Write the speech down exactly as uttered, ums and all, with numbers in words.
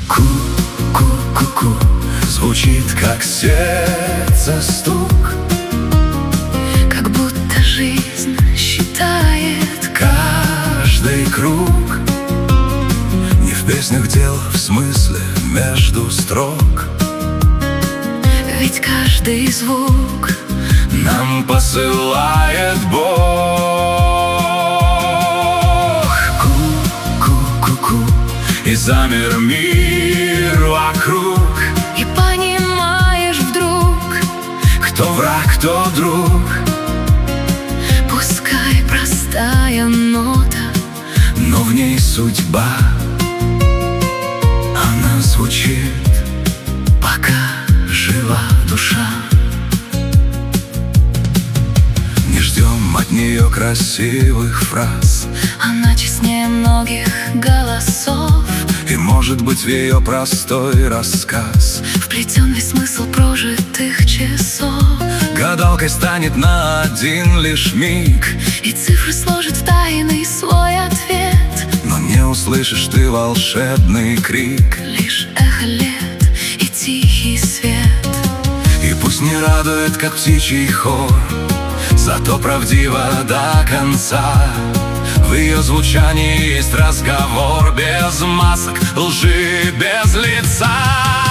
Ку-ку-ку-ку звучит, как сердце стук, как будто жизнь считает каждый круг. Не в песнях дело, в смысле между строк, ведь каждый звук нам посылает Бог. Ку-ку-ку-ку, и замер мир вокруг. И понимаешь вдруг, Кто враг, кто друг. пускай простая нота, Но в ней судьба. Она звучит, пока жива душа. Не ждем от нее красивых фраз, она честнее многих голосов. и, может быть, в ее простой рассказ Вплетен весь смысл прожитых часов, гадалкой станет на один лишь миг. и цифры сложит в тайный свой ответ. Но не услышишь ты волшебный крик, Лишь эхо лет и тихий свет. и пусть не радует, как птичий хор, зато правдиво до конца. В ее звучании есть разговор без масок, лжи без лица.